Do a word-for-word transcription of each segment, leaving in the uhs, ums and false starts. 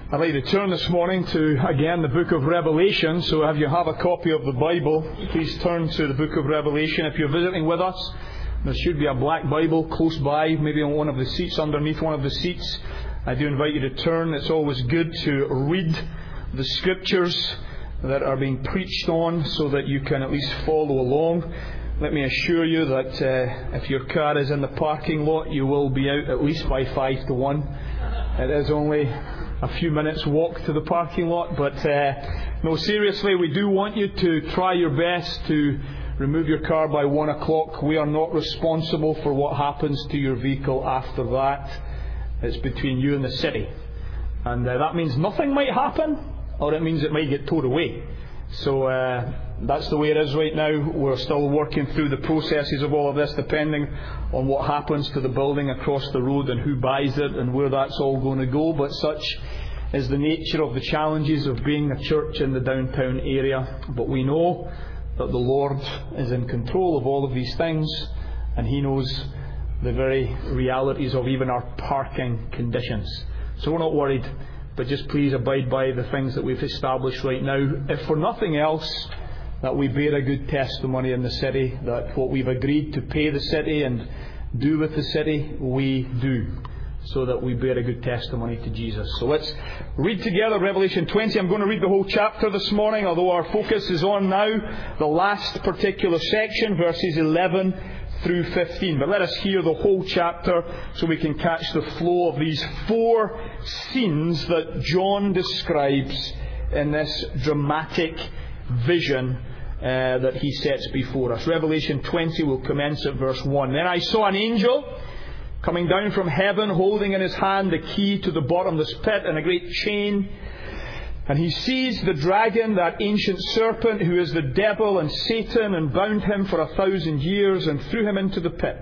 I'd like to turn this morning to, again, the book of Revelation. So if you have a copy of the Bible, please turn to the book of Revelation. If you're visiting with us, there should be a black Bible close by, maybe on one of the seats, underneath one of the seats. I do invite you to turn. It's always good to read the scriptures that are being preached on so that you can at least follow along. Let me assure you that uh, if your car is in the parking lot, you will be out at least by five to one. It is only a few minutes walk to the parking lot, but uh, no, seriously, we do want you to try your best to remove your car by one o'clock. We are not responsible for what happens to your vehicle after that. It's between you and the city, and uh, that means nothing might happen, or it means it might get towed away. So uh, that's the way it is right now. We're still working through the processes of all of this, depending on what happens to the building across the road and who buys it and where that's all going to go. But such is the nature of the challenges of being a church in the downtown area. But we know that the Lord is in control of all of these things, and He knows the very realities of even our parking conditions. So we're not worried. But just please abide by the things that we've established right now. If for nothing else, that we bear a good testimony in the city, that what we've agreed to pay the city and do with the city, we do, so that we bear a good testimony to Jesus. So let's read together Revelation twenty. I'm going to read the whole chapter this morning, although our focus is on now the last particular section, verses eleven through fifteen. But let us hear the whole chapter so we can catch the flow of these four scenes that John describes in this dramatic vision uh, that he sets before us. Revelation twenty will commence at verse one. Then I saw an angel coming down from heaven, holding in his hand the key to the bottomless pit and a great chain. And he seized the dragon, that ancient serpent, who is the devil and Satan, and bound him for a thousand years, and threw him into the pit,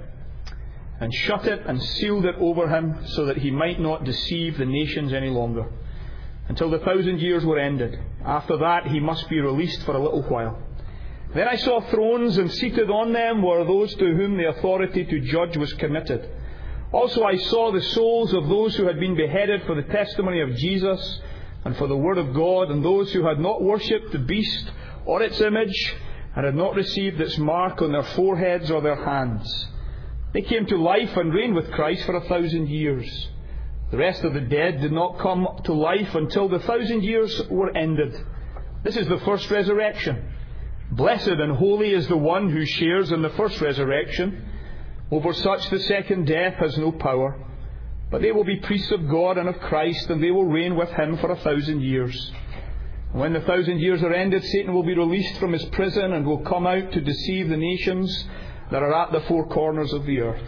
and shut it and sealed it over him, so that he might not deceive the nations any longer, until the thousand years were ended. After that he must be released for a little while. Then I saw thrones, and seated on them were those to whom the authority to judge was committed. Also I saw the souls of those who had been beheaded for the testimony of Jesus and for the word of God, and those who had not worshipped the beast or its image, and had not received its mark on their foreheads or their hands. They came to life and reigned with Christ for a thousand years. The rest of the dead did not come to life until the thousand years were ended. This is the first resurrection. Blessed and holy is the one who shares in the first resurrection. Over such the second death has no power. But they will be priests of God and of Christ, and they will reign with Him for a thousand years. And when the thousand years are ended, Satan will be released from his prison and will come out to deceive the nations that are at the four corners of the earth,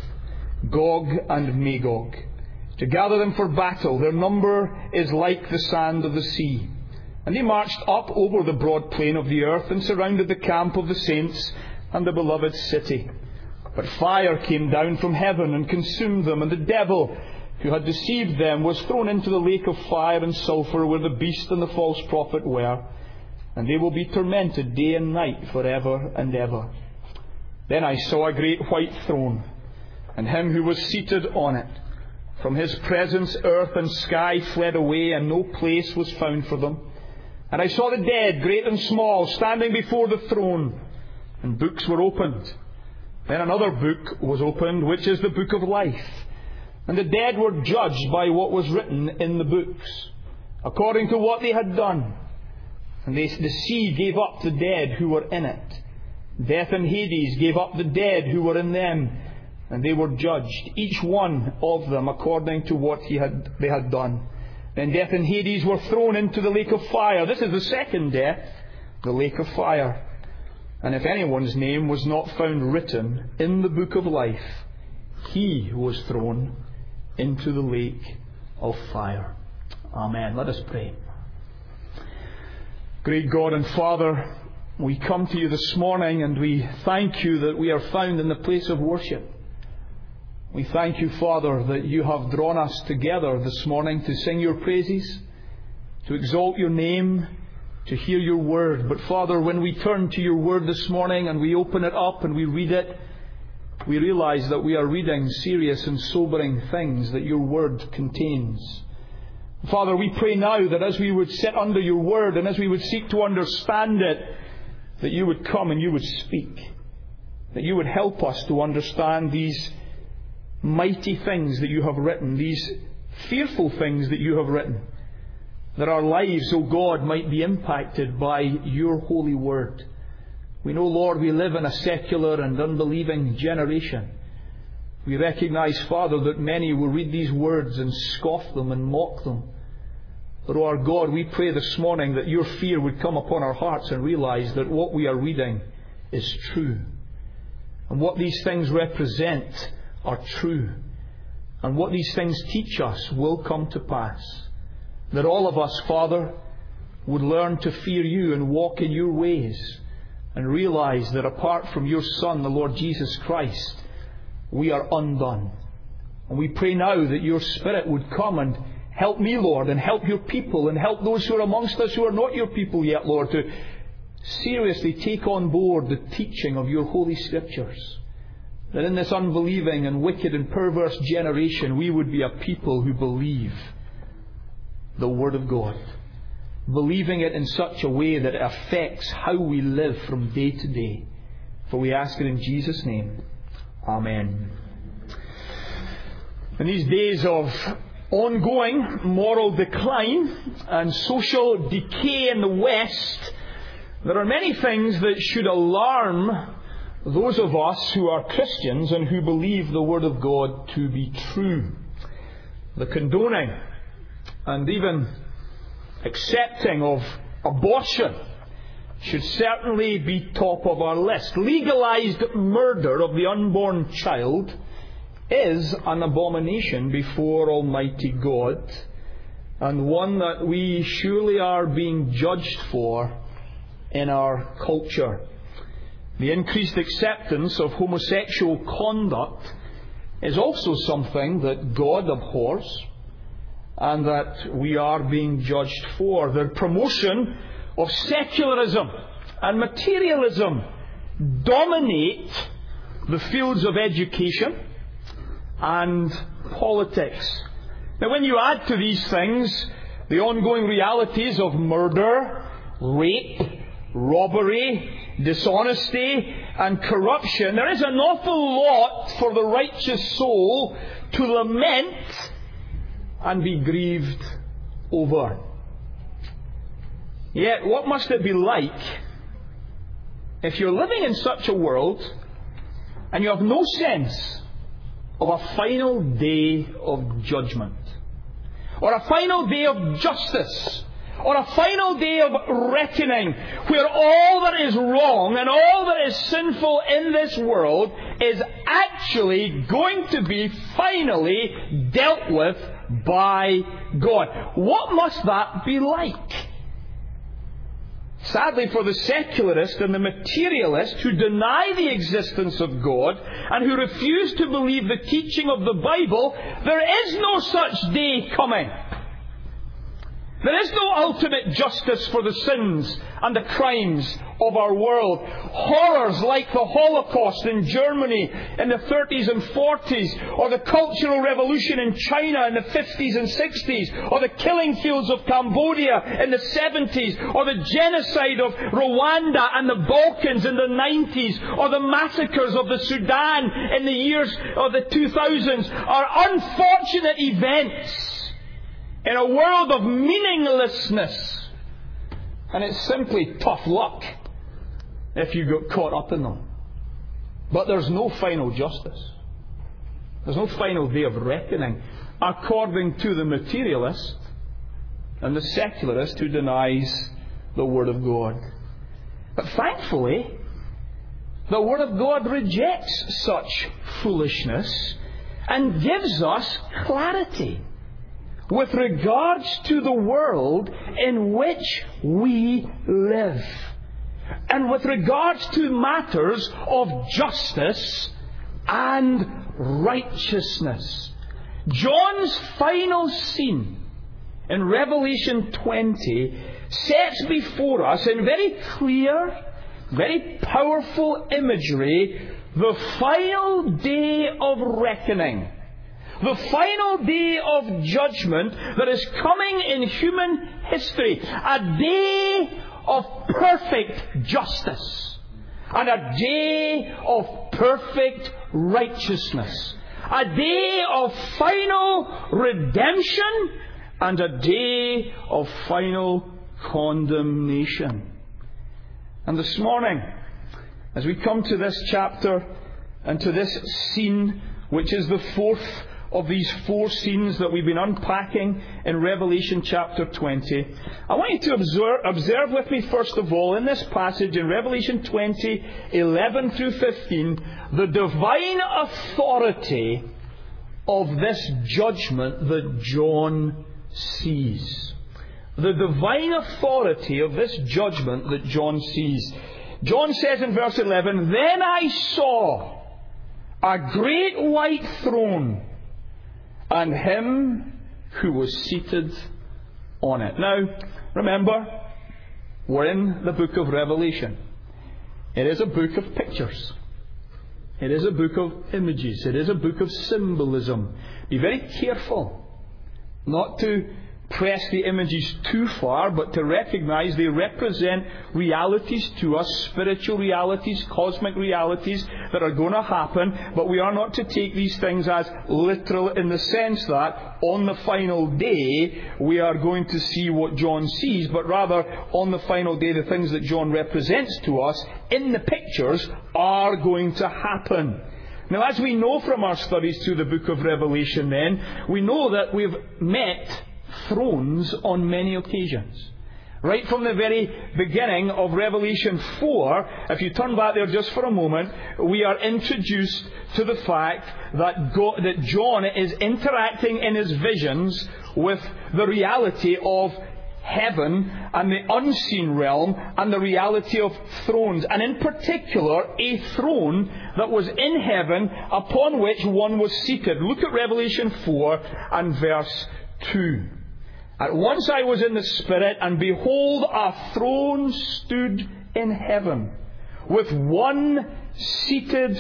Gog and Magog, to gather them for battle. Their number is like the sand of the sea. And they marched up over the broad plain of the earth and surrounded the camp of the saints and the beloved city. But fire came down from heaven and consumed them, and the devil who had deceived them was thrown into the lake of fire and sulphur, where the beast and the false prophet were, and they will be tormented day and night forever and ever. Then I saw a great white throne, and him who was seated on it. From his presence earth and sky fled away, and no place was found for them. And I saw the dead, great and small, standing before the throne, and books were opened. Then another book was opened, which is the book of life. And the dead were judged by what was written in the books, according to what they had done. And they, the sea gave up the dead who were in it. Death and Hades gave up the dead who were in them, and they were judged, each one of them according to what he had, they had done. Then death and Hades were thrown into the lake of fire. This is the second death, the lake of fire. And if anyone's name was not found written in the book of life, he was thrown into the lake of fire. Amen. Let us pray. Great God and Father, we come to you this morning, and we thank you that we are found in the place of worship. We thank you, Father, that you have drawn us together this morning to sing your praises, to exalt your name, to hear your word. But Father, when we turn to your word this morning and we open it up and we read it, we realize that we are reading serious and sobering things that your word contains. Father, we pray now that as we would sit under your word and as we would seek to understand it, that you would come and you would speak. That you would help us to understand these mighty things that you have written, these fearful things that you have written. That our lives, O God, might be impacted by your holy word. We know, Lord, we live in a secular and unbelieving generation. We recognize, Father, that many will read these words and scoff them and mock them. But, O our God, we pray this morning that your fear would come upon our hearts and realize that what we are reading is true. And what these things represent are true. And what these things teach us will come to pass. That all of us, Father, would learn to fear you and walk in your ways and realize that apart from your Son, the Lord Jesus Christ, we are undone. And we pray now that your Spirit would come and help me, Lord, and help your people and help those who are amongst us who are not your people yet, Lord, to seriously take on board the teaching of your Holy Scriptures. That in this unbelieving and wicked and perverse generation, we would be a people who believe the Word of God. Believing it in such a way that it affects how we live from day to day. For we ask it in Jesus' name. Amen. In these days of ongoing moral decline and social decay in the West, there are many things that should alarm those of us who are Christians and who believe the Word of God to be true. The condoning and even accepting of abortion should certainly be top of our list. Legalized murder of the unborn child is an abomination before Almighty God, and one that we surely are being judged for in our culture. The increased acceptance of homosexual conduct is also something that God abhors and that we are being judged for. The promotion of secularism and materialism dominate the fields of education and politics. Now, when you add to these things the ongoing realities of murder, rape, robbery, dishonesty and corruption, there is an awful lot for the righteous soul to lament and be grieved over. Yet, what must it be like if you're living in such a world and you have no sense of a final day of judgment, or a final day of justice, or a final day of reckoning, where all that is wrong and all that is sinful in this world is actually going to be finally dealt with by God? What must that be like? Sadly, for the secularist and the materialist who deny the existence of God and who refuse to believe the teaching of the Bible, there is no such day coming. There is no ultimate justice for the sins and the crimes of our world. Horrors like the Holocaust in Germany in the thirties and forties, or the Cultural Revolution in China in the fifties and sixties, or the killing fields of Cambodia in the seventies, or the genocide of Rwanda and the Balkans in the nineties, or the massacres of the Sudan in the years of the two thousands are unfortunate events in a world of meaninglessness. And it's simply tough luck if you got caught up in them. But there's no final justice. There's no final day of reckoning, according to the materialist and the secularist who denies the Word of God. But thankfully, the Word of God rejects such foolishness and gives us clarity with regards to the world in which we live, and with regards to matters of justice and righteousness. John's final scene in Revelation twenty sets before us in very clear, very powerful imagery the final day of reckoning, The final day of judgment that is coming in human history. A day of perfect justice. And a day of perfect righteousness. A day of final redemption. And a day of final condemnation. And this morning, as we come to this chapter and to this scene, which is the fourth of these four scenes that we've been unpacking in Revelation chapter twenty, I want you to observe, observe with me first of all in this passage in Revelation twenty, eleven through fifteen, the divine authority of this judgment that John sees. The divine authority of this judgment that John sees. John says in verse eleven, "Then I saw a great white throne, and him who was seated on it." Now, remember, we're in the book of Revelation. It is a book of pictures. It is a book of images. It is a book of symbolism. Be very careful not to press the images too far, but to recognize they represent realities to us, spiritual realities, cosmic realities that are going to happen, but we are not to take these things as literal in the sense that on the final day we are going to see what John sees, but rather on the final day the things that John represents to us in the pictures are going to happen. Now, as we know from our studies through the book of Revelation then, we know that we've met thrones on many occasions. Right from the very beginning of Revelation four, if you turn back there just for a moment, we are introduced to the fact that, God, that John is interacting in his visions with the reality of heaven and the unseen realm and the reality of thrones, and in particular a throne that was in heaven upon which one was seated. Look at Revelation four and verse two. "At once I was in the Spirit, and behold, a throne stood in heaven, with one seated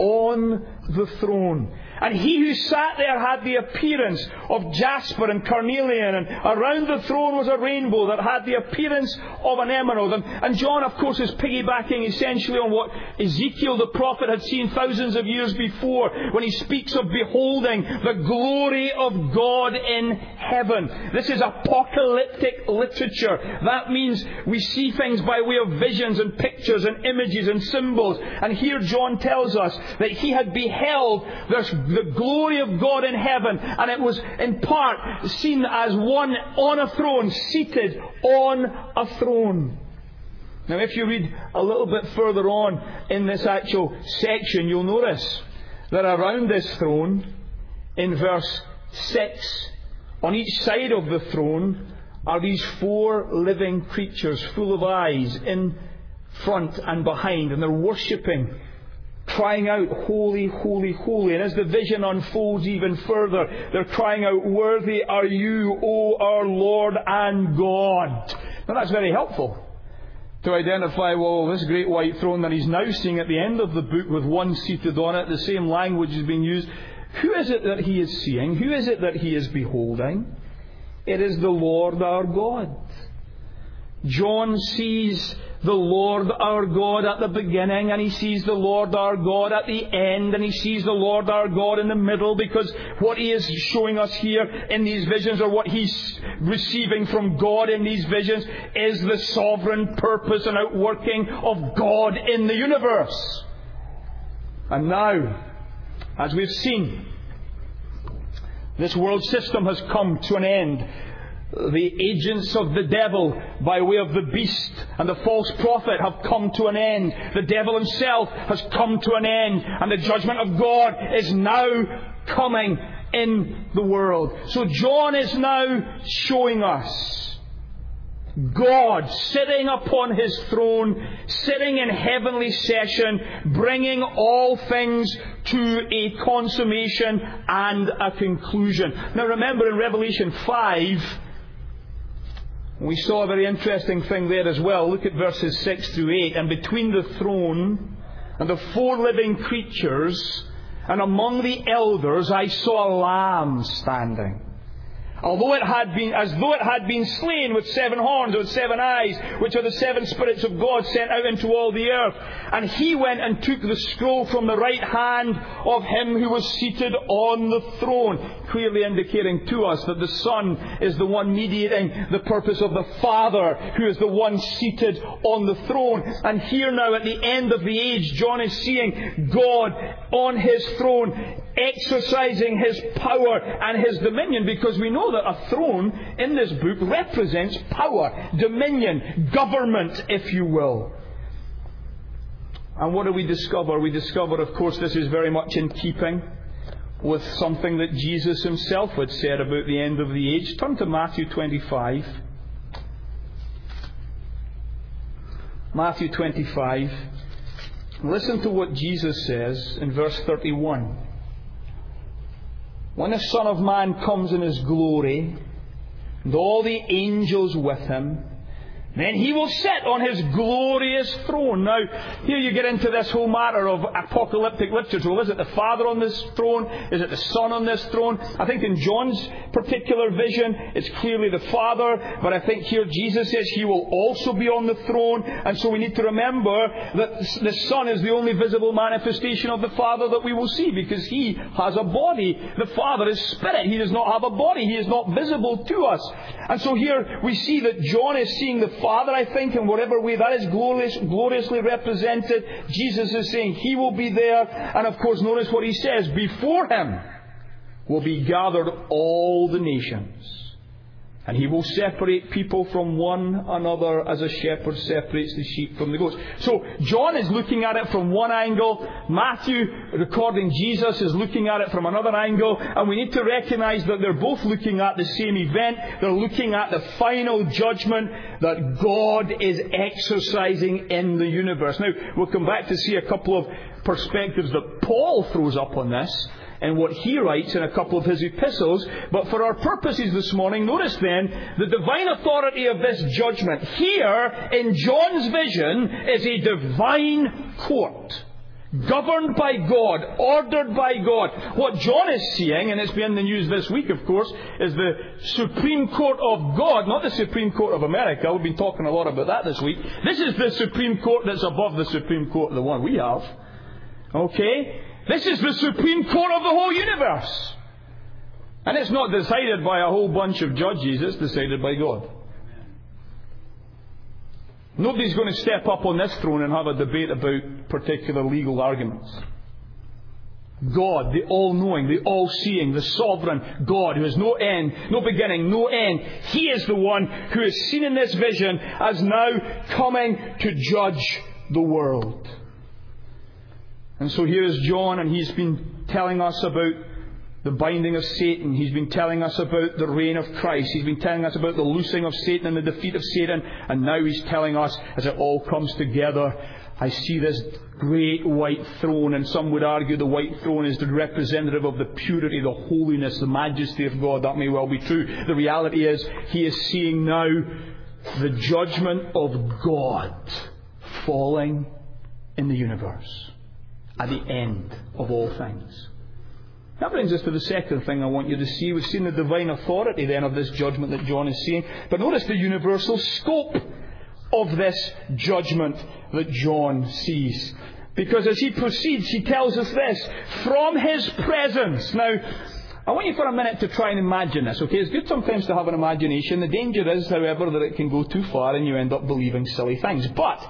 on the throne. And he who sat there had the appearance of jasper and carnelian, and around the throne was a rainbow that had the appearance of an emerald." And, and John, of course, is piggybacking essentially on what Ezekiel the prophet had seen thousands of years before, when he speaks of beholding the glory of God in heaven. This is apocalyptic literature. That means we see things by way of visions and pictures and images and symbols. And here John tells us that he had beheld this the glory of God in heaven, and it was in part seen as one on a throne, seated on a throne. Now, if you read a little bit further on in this actual section, you'll notice that around this throne, in verse six, on each side of the throne are these four living creatures full of eyes in front and behind, and they're worshipping, crying out, "Holy, holy, holy." And as the vision unfolds even further, they're crying out, "Worthy are you, O our Lord and God." Now that's very helpful to identify, well, this great white throne that he's now seeing at the end of the book with one seated on it, the same language is being used. Who is it that he is seeing? Who is it that he is beholding? It is the Lord our God. John sees the Lord our God at the beginning, and he sees the Lord our God at the end, and he sees the Lord our God in the middle, because what he is showing us here in these visions, or what he's receiving from God in these visions, is the sovereign purpose and outworking of God in the universe. And now, as we've seen, this world system has come to an end. The agents of the devil by way of the beast and the false prophet have come to an end. The devil himself has come to an end, and the judgment of God is now coming in the world. So John is now showing us God sitting upon his throne, sitting in heavenly session, bringing all things to a consummation and a conclusion. Now remember, in Revelation five, we saw a very interesting thing there as well. Look at verses six through eight. "And between the throne and the four living creatures and among the elders I saw a lamb standing. Although it had been, as though it had been slain with seven horns and seven eyes, which are the seven spirits of God sent out into all the earth. And he went and took the scroll from the right hand of him who was seated on the throne, clearly indicating to us that the Son is the one mediating the purpose of the Father, who is the one seated on the throne. And here now at the end of the age, John is seeing God on His throne, exercising His power and His dominion, because we know that a throne in this book represents power, dominion, government, if you will. And what do we discover? We discover, of course, this is very much in keeping with something that Jesus Himself had said about the end of the age. Turn to Matthew twenty-five. Matthew twenty-five. Listen to what Jesus says in verse thirty-one. When the Son of Man comes in His glory, and all the angels with Him, then He will sit on His glorious throne. Now, here you get into this whole matter of apocalyptic literature. Well, is it the Father on this throne? Is it the Son on this throne? I think in John's particular vision, it's clearly the Father. But I think here Jesus says He will also be on the throne. And so we need to remember that the Son is the only visible manifestation of the Father that we will see, because He has a body. The Father is spirit. He does not have a body. He is not visible to us. And so here we see that John is seeing the Father, I think, in whatever way that is glorious, gloriously represented. Jesus is saying He will be there. And of course, notice what He says. Before Him will be gathered all the nations. And He will separate people from one another as a shepherd separates the sheep from the goats. So John is looking at it from one angle. Matthew, recording Jesus, is looking at it from another angle. And we need to recognize that they're both looking at the same event. They're looking at the final judgment that God is exercising in the universe. Now, we'll come back to see a couple of perspectives that Paul throws up on this, and what he writes in a couple of his epistles. But for our purposes this morning, notice then the divine authority of this judgment. Here, in John's vision, is a divine court, governed by God, ordered by God. What John is seeing, and it's been in the news this week, of course, is the Supreme Court of God, not the Supreme Court of America. We've been talking a lot about that this week. This is the Supreme Court that's above the Supreme Court, the one we have. Okay? This is the Supreme Court of the whole universe. And it's not decided by a whole bunch of judges, it's decided by God. Nobody's going to step up on this throne and have a debate about particular legal arguments. God, the all-knowing, the all-seeing, the sovereign God, who has no end, no beginning, no end. He is the one who is seen in this vision as now coming to judge the world. And so here is John, and he's been telling us about the binding of Satan. He's been telling us about the reign of Christ. He's been telling us about the loosing of Satan and the defeat of Satan. And now he's telling us, as it all comes together, I see this great white throne. And some would argue the white throne is the representative of the purity, the holiness, the majesty of God. That may well be true. The reality is, he is seeing now the judgment of God falling in the universe at the end of all things. That brings us to the second thing I want you to see. We've seen the divine authority then of this judgment that John is seeing. But notice the universal scope of this judgment that John sees. Because as he proceeds, he tells us this: from His presence. Now, I want you for a minute to try and imagine this, okay? It's good sometimes to have an imagination. The danger is, however, that it can go too far and you end up believing silly things. But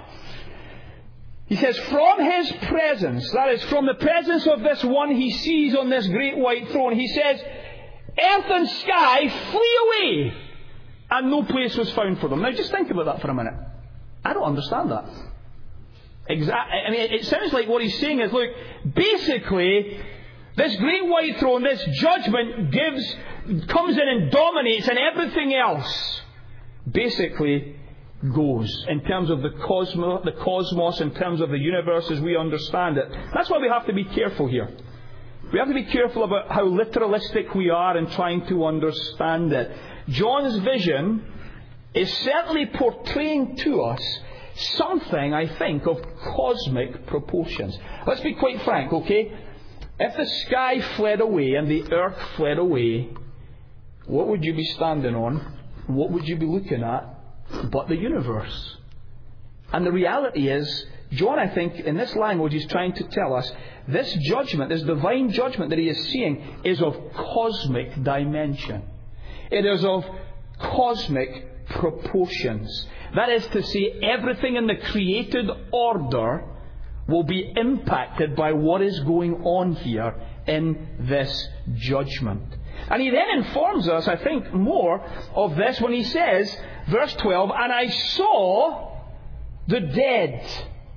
he says, from His presence, that is, from the presence of this one he sees on this great white throne, he says, earth and sky flee away, and no place was found for them. Now just think about that for a minute. I don't understand that. Exactly. I mean, it sounds like what he's saying is, look, basically, this great white throne, this judgment gives, comes in and dominates, and everything else basically goes in terms of the cosmos, the cosmos, in terms of the universe as we understand it. That's why we have to be careful here. We have to be careful about how literalistic we are in trying to understand it. John's vision is certainly portraying to us something, I think, of cosmic proportions. Let's be quite frank, okay? If the sky fled away and the earth fled away, what would you be standing on? What would you be looking at but the universe? And the reality is, John, I think, in this language is trying to tell us this judgment, this divine judgment that he is seeing, is of cosmic dimension. It is of cosmic proportions. That is to say, everything in the created order will be impacted by what is going on here in this judgment. And he then informs us, I think, more of this when he says, verse twelve, and I saw the dead,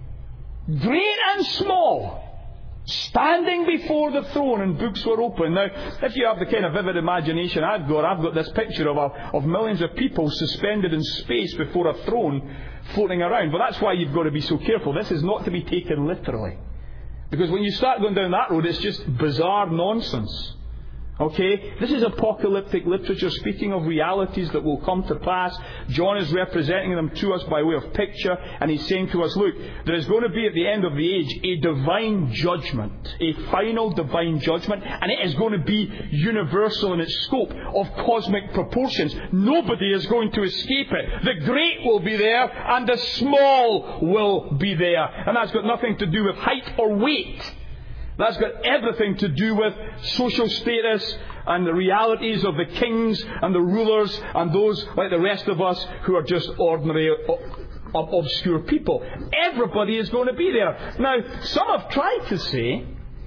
great and small, standing before the throne, and books were open. Now, if you have the kind of vivid imagination I've got, I've got this picture of, a, of millions of people suspended in space before a throne floating around. But that's why you've got to be so careful. This is not to be taken literally. Because when you start going down that road, it's just bizarre nonsense. Okay? This is apocalyptic literature speaking of realities that will come to pass. John is representing them to us by way of picture, and he's saying to us, look, there is going to be at the end of the age a divine judgment, a final divine judgment, and it is going to be universal in its scope of cosmic proportions. Nobody is going to escape it. The great will be there, and the small will be there. And that's got nothing to do with height or weight. That's got everything to do with social status and the realities of the kings and the rulers and those like the rest of us who are just ordinary, obscure people. Everybody is going to be there. Now, some have tried to say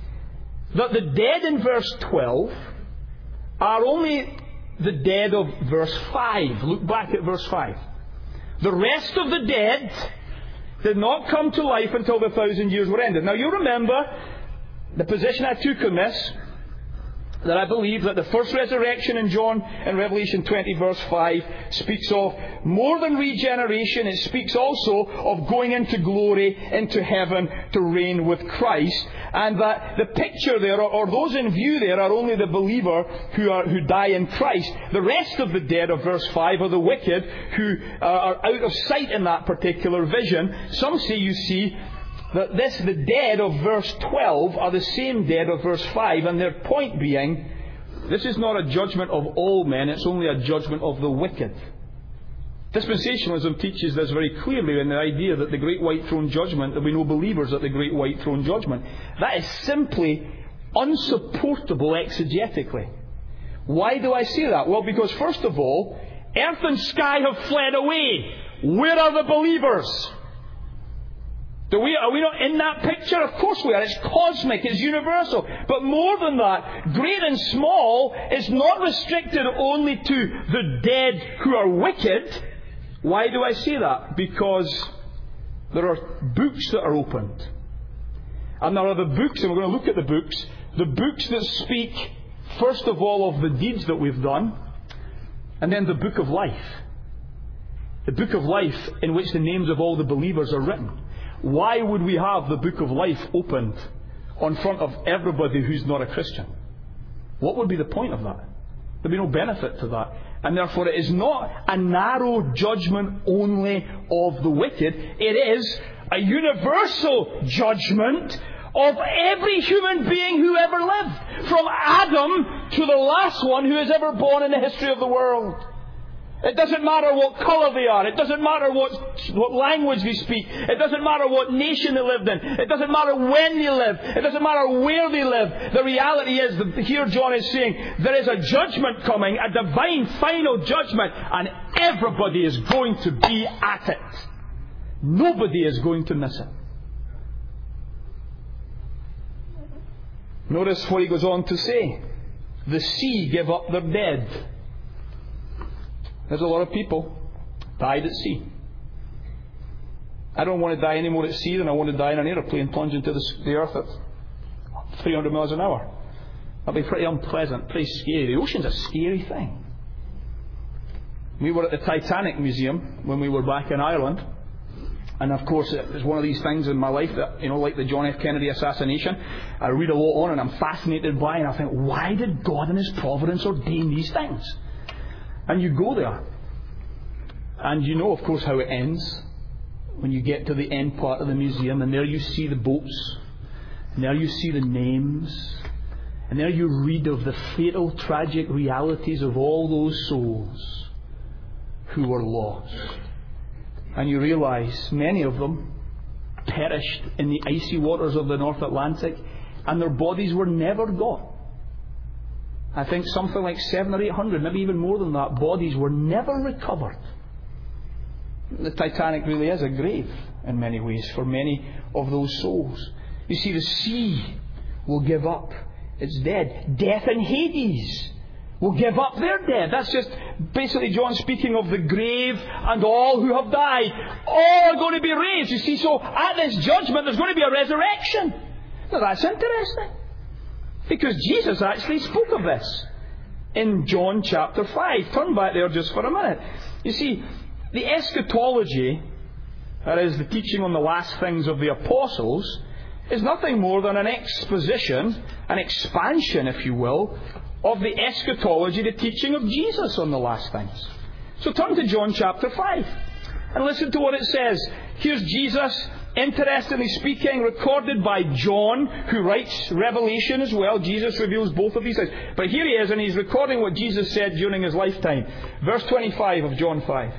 that the dead in verse twelve are only the dead of verse five. Look back at verse five. The rest of the dead did not come to life until the thousand years were ended. Now, you remember the position I took on this, that I believe that the first resurrection in John, in Revelation twenty verse five, speaks of more than regeneration. It speaks also of going into glory, into heaven, to reign with Christ. And that the picture there, or, or those in view there, are only the believer who are who die in Christ. The rest of the dead of verse five are the wicked who uh, are out of sight in that particular vision. Some say, you see, that this, the dead of verse twelve, are the same dead of verse five, and their point being, this is not a judgment of all men, it's only a judgment of the wicked. Dispensationalism teaches this very clearly in the idea that the great white throne judgment, that we know believers at the great white throne judgment. That is simply unsupportable exegetically. Why do I say that? Well, because first of all, earth and sky have fled away. Where are the believers? Do we, are we not in that picture? Of course we are. It's cosmic. It's universal. But more than that, great and small is not restricted only to the dead who are wicked. Why do I say that? Because there are books that are opened. And there are the books, and we're going to look at the books, the books that speak, first of all, of the deeds that we've done, and then the book of life. The book of life in which the names of all the believers are written. Why would we have the book of life opened on front of everybody who's not a Christian? What would be the point of that? There'd be no benefit to that. And therefore it is not a narrow judgment only of the wicked. It is a universal judgment of every human being who ever lived. From Adam to the last one who has ever born in the history of the world. It doesn't matter what colour they are. It doesn't matter what, what language they speak. It doesn't matter what nation they lived in. It doesn't matter when they live. It doesn't matter where they live. The reality is that here John is saying there is a judgment coming, a divine final judgment, and everybody is going to be at it. Nobody is going to miss it. Notice what he goes on to say. The sea give up their dead. There's a lot of people died at sea. I don't want to die any more at sea than I want to die in an aeroplane plunge into the, the earth at three hundred miles an hour. That'd be pretty unpleasant, pretty scary. The ocean's a scary thing. We were at the Titanic Museum when we were back in Ireland. And of course, it was one of these things in my life that, you know, like the John F. Kennedy assassination, I read a lot on and I'm fascinated by, and I think, why did God in His providence ordain these things? And you go there. And you know, of course, how it ends. When you get to the end part of the museum, and there you see the boats. And there you see the names. And there you read of the fatal, tragic realities of all those souls who were lost. And you realize many of them perished in the icy waters of the North Atlantic, and their bodies were never got. I think something like seven or eight hundred, maybe even more than that, bodies were never recovered. The Titanic really is a grave in many ways for many of those souls. You see, the sea will give up its dead. Death and Hades will give up their dead. That's just basically John speaking of the grave and all who have died. All are going to be raised. You see, so at this judgment there's going to be a resurrection. Now that's interesting, because Jesus actually spoke of this in John chapter five. Turn back there just for a minute. You see, the eschatology, that is the teaching on the last things of the apostles, is nothing more than an exposition, an expansion, if you will, of the eschatology, the teaching of Jesus on the last things. So turn to John chapter five and listen to what it says. Here's Jesus, interestingly speaking, recorded by John, who writes Revelation as well. Jesus reveals both of these things. But here he is, and he's recording what Jesus said during his lifetime. Verse twenty-five of John five.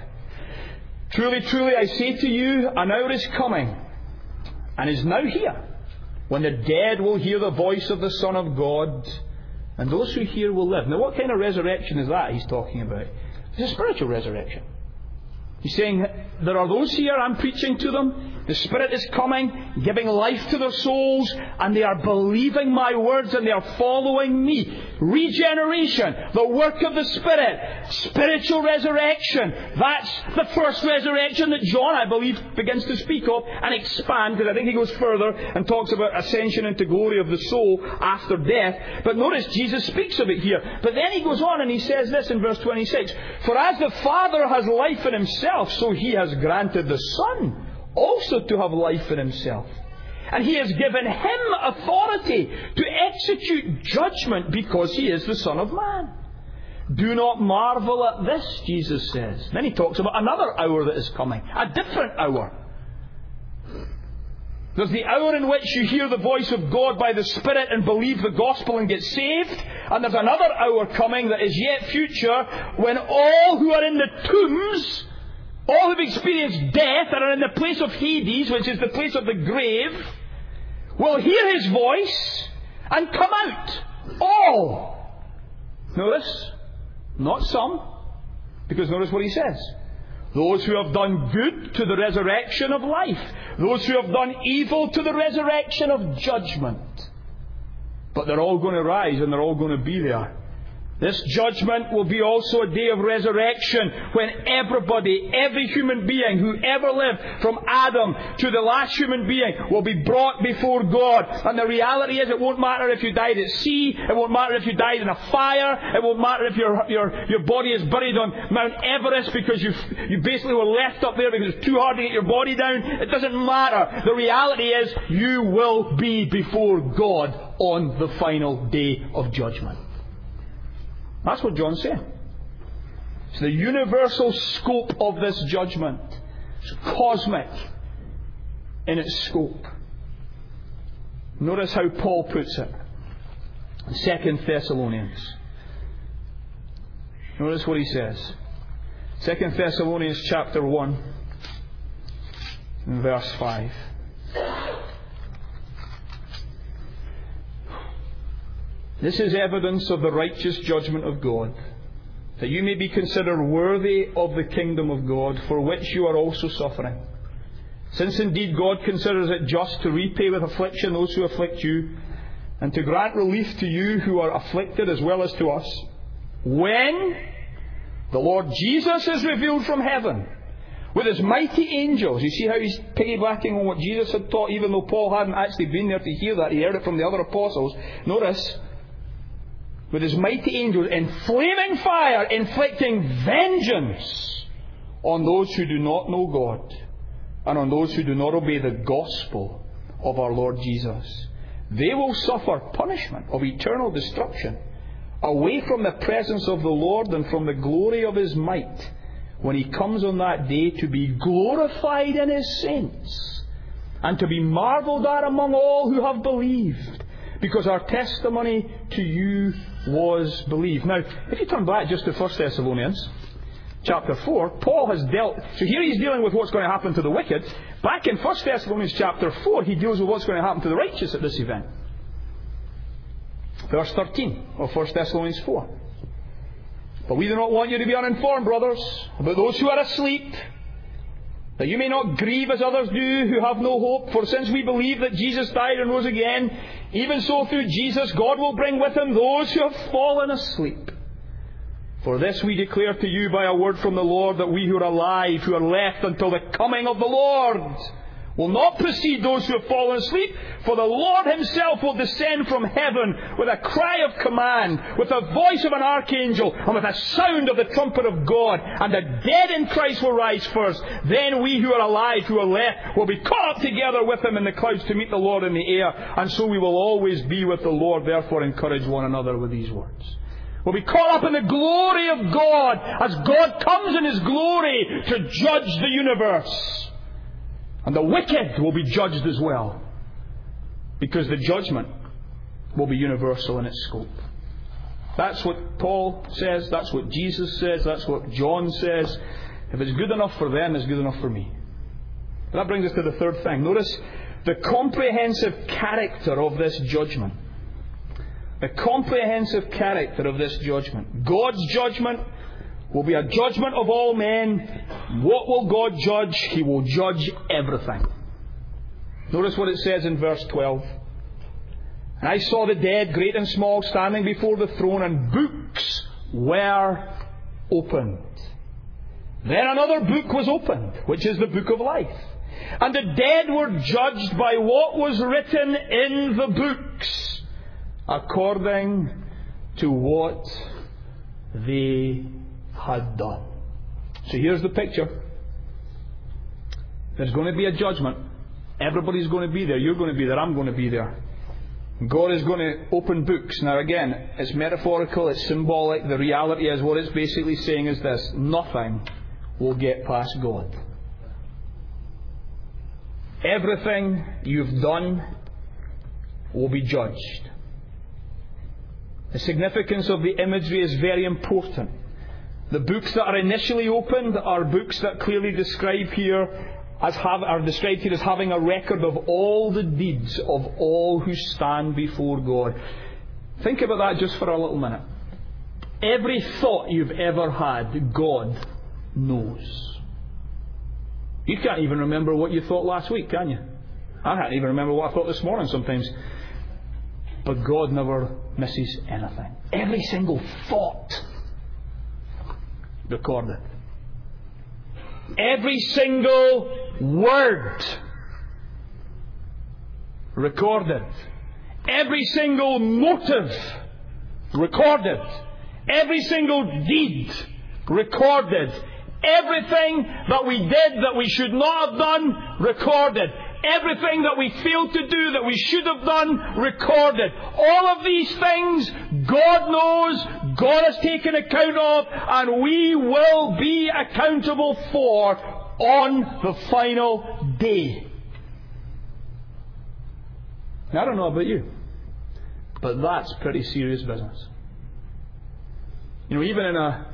Truly, truly, I say to you, an hour is coming, and is now here, when the dead will hear the voice of the Son of God, and those who hear will live. Now, what kind of resurrection is that he's talking about? It's a spiritual resurrection. He's saying there are those here, I'm preaching to them. The Spirit is coming, giving life to their souls, and they are believing my words and they are following me. Regeneration, the work of the Spirit, spiritual resurrection. That's the first resurrection that John, I believe, begins to speak of and expand, because I think he goes further and talks about ascension into glory of the soul after death. But notice Jesus speaks of it here. But then he goes on and he says this in verse twenty-six. For as the Father has life in himself, so he has granted the Son also to have life in himself. And he has given him authority to execute judgment, because he is the Son of Man. Do not marvel at this, Jesus says. Then he talks about another hour that is coming, a different hour. There's the hour in which you hear the voice of God by the Spirit and believe the gospel and get saved. And there's another hour coming that is yet future, when all who are in the tombs, all who have experienced death and are in the place of Hades, which is the place of the grave, will hear his voice and come out. All. Notice, not some, because notice what he says. Those who have done good to the resurrection of life. Those who have done evil to the resurrection of judgment. But they're all going to rise and they're all going to be there. This judgment will be also a day of resurrection, when everybody, every human being who ever lived, from Adam to the last human being, will be brought before God. And the reality is, it won't matter if you died at sea, it won't matter if you died in a fire, it won't matter if your your your body is buried on Mount Everest because you you basically were left up there because it's too hard to get your body down. It doesn't matter. The reality is, you will be before God on the final day of judgment. That's what John's saying. It's the universal scope of this judgment. It's cosmic in its scope. Notice how Paul puts it in Second Thessalonians. Notice what he says. Second Thessalonians chapter one and verse five. This is evidence of the righteous judgment of God, that you may be considered worthy of the kingdom of God, for which you are also suffering. Since indeed God considers it just to repay with affliction those who afflict you, and to grant relief to you who are afflicted as well as to us, when the Lord Jesus is revealed from heaven with his mighty angels. You see how he's piggybacking on what Jesus had taught, even though Paul hadn't actually been there to hear that. He heard it from the other apostles. Notice, with his mighty angels in flaming fire, inflicting vengeance on those who do not know God, and on those who do not obey the gospel of our Lord Jesus. They will suffer punishment of eternal destruction, away from the presence of the Lord and from the glory of his might, when he comes on that day to be glorified in his saints and to be marvelled at among all who have believed, because our testimony to you was believed. Now, if you turn back just to First Thessalonians chapter four, Paul has dealt... So here he's dealing with what's going to happen to the wicked. Back in First Thessalonians chapter four, he deals with what's going to happen to the righteous at this event. Verse thirteen of First Thessalonians four. But we do not want you to be uninformed, brothers, about those who are asleep, that you may not grieve as others do who have no hope. For since we believe that Jesus died and rose again, even so through Jesus God will bring with Him those who have fallen asleep. For this we declare to you by a word from the Lord, that we who are alive, who are left until the coming of the Lord, will not precede those who have fallen asleep. For the Lord Himself will descend from heaven with a cry of command, with the voice of an archangel, and with a sound of the trumpet of God. And the dead in Christ will rise first. Then we who are alive, who are left, will be caught up together with Him in the clouds to meet the Lord in the air. And so we will always be with the Lord. Therefore encourage one another with these words. We'll be caught up in the glory of God, as God comes in His glory to judge the universe. And the wicked will be judged as well, because the judgment will be universal in its scope. That's what Paul says, that's what Jesus says, that's what John says. If it's good enough for them, it's good enough for me. That brings us to the third thing. Notice the comprehensive character of this judgment. The comprehensive character of this judgment. God's judgment will be a judgment of all men. What will God judge? He will judge everything. Notice what it says in verse twelve. And I saw the dead, great and small, standing before the throne, and books were opened. Then another book was opened, which is the book of life. And the dead were judged by what was written in the books, according to what they had done. So here's the picture. There's going to be a judgment. Everybody's going to be there. You're going to be there. I'm going to be there. God is going to open books. Now again, it's metaphorical, it's symbolic. The reality is, what it's basically saying is this: nothing will get past God. Everything you've done will be judged. The significance of the imagery is very important. The books that are initially opened are books that clearly describe here as have, are described here as having a record of all the deeds of all who stand before God. Think about that just for a little minute. Every thought you've ever had, God knows. You can't even remember what you thought last week, can you? I can't even remember what I thought this morning sometimes. But God never misses anything. Every single thought recorded. Every single word recorded. Every single motive recorded. Every single deed recorded. Everything that we did that we should not have done, recorded. Everything that we failed to do that we should have done, recorded. All of these things God knows, God has taken account of, and we will be accountable for on the final day. Now, I don't know about you, but that's pretty serious business. You know, even in a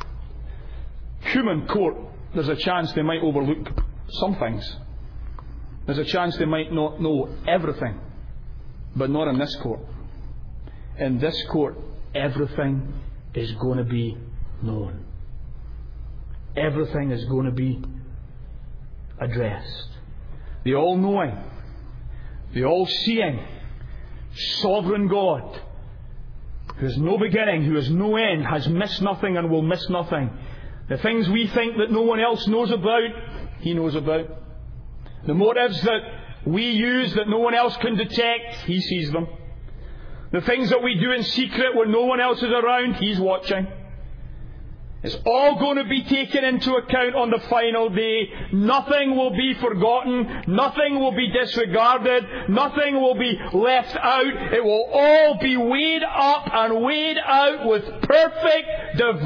human court, there's a chance they might overlook some things. There's a chance they might not know everything, but not in this court. In this court, everything is going to be known. Everything is going to be addressed. The all-knowing, the all-seeing, sovereign God, who has no beginning, who has no end, has missed nothing and will miss nothing. The things we think that no one else knows about, He knows about. The motives that we use that no one else can detect, He sees them. The things that we do in secret when no one else is around, He's watching. It's all going to be taken into account on the final day. Nothing will be forgotten. Nothing will be disregarded. Nothing will be left out. It will all be weighed up and weighed out with perfect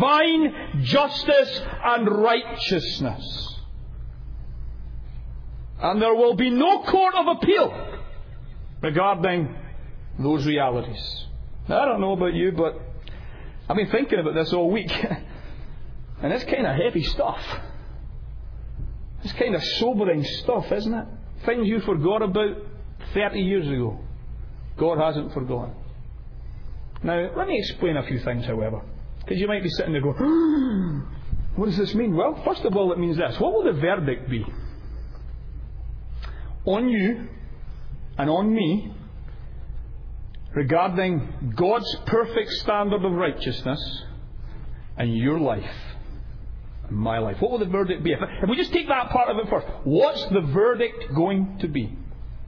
divine justice and righteousness. And there will be no court of appeal regarding those realities. Now, I don't know about you, but I've been thinking about this all week. And it's kind of heavy stuff. It's kind of sobering stuff, isn't it? Things you forgot about thirty years ago. God hasn't forgotten. Now, let me explain a few things, however. Because you might be sitting there going, what does this mean? Well, first of all, it means this. What will the verdict be? On you and on me regarding God's perfect standard of righteousness and your life and my life. What will the verdict be? If, if we just take that part of it first, what's the verdict going to be?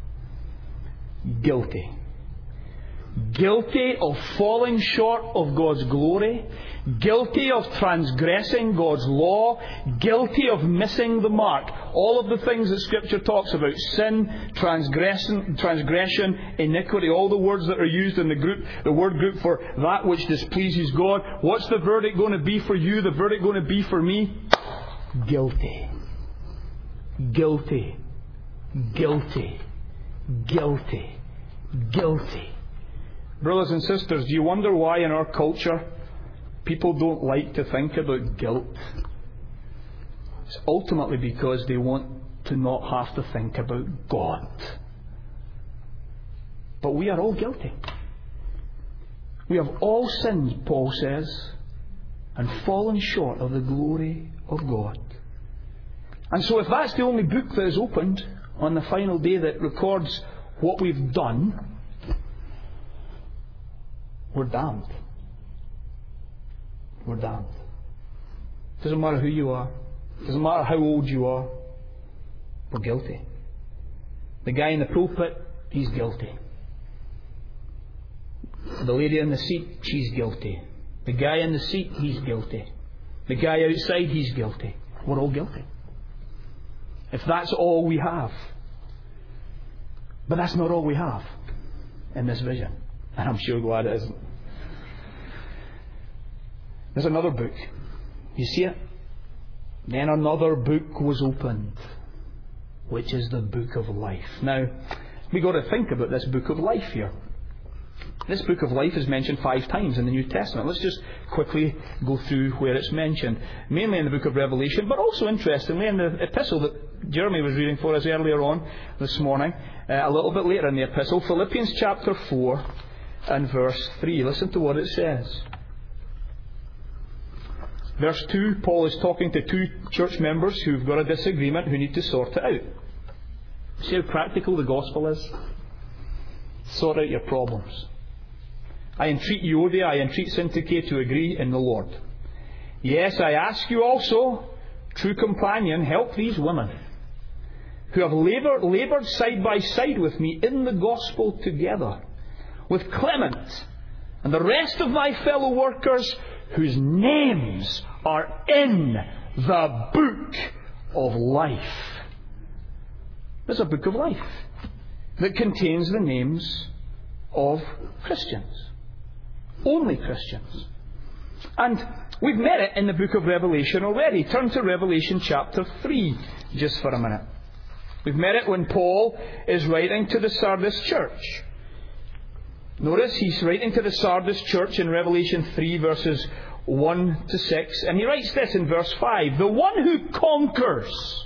Guilty. Guilty of falling short of God's glory, guilty of transgressing God's law, guilty of missing the mark. All of the things that Scripture talks about: sin, transgression, transgression, iniquity, all the words that are used in the group, the word group for that which displeases God. What's the verdict going to be for you? The verdict going to be for me? Guilty. Guilty. Guilty. Guilty. Guilty. Brothers and sisters, do you wonder why in our culture people don't like to think about guilt? It's ultimately because they want to not have to think about God. But we are all guilty. We have all sinned, Paul says, and fallen short of the glory of God. And so if that's the only book that is opened on the final day that records what we've done, we're damned. We're damned. Doesn't matter who you are. Doesn't matter how old you are. We're guilty. The guy in the pulpit, he's guilty. The lady in the seat, she's guilty. The guy in the seat, he's guilty. The guy outside, he's guilty. We're all guilty. If that's all we have. But that's not all we have in this vision. And I'm sure glad it isn't. There's another book. You see it? Then another book was opened, which is the book of life. Now, we've got to think about this book of life here. This book of life is mentioned five times in the New Testament. Let's just quickly go through where it's mentioned. Mainly in the book of Revelation, but also interestingly in the epistle that Jeremy was reading for us earlier on this morning, uh, a little bit later in the epistle, Philippians chapter four and verse three. Listen to what it says. Verse two, Paul is talking to two church members who've got a disagreement, who need to sort it out. See how practical the gospel is? Sort out your problems. I entreat Euodia, I entreat Syntyche to agree in the Lord. Yes, I ask you also, true companion, help these women who have laboured, laboured side by side with me in the gospel together, with Clement and the rest of my fellow workers whose names are in the book of life. There's a book of life that contains the names of Christians. Only Christians. And we've met it in the book of Revelation already. Turn to Revelation chapter three just for a minute. We've met it when Paul is writing to the Sardis church. Notice he's writing to the Sardis church in Revelation three verses one to six. And he writes this in verse five. The one who conquers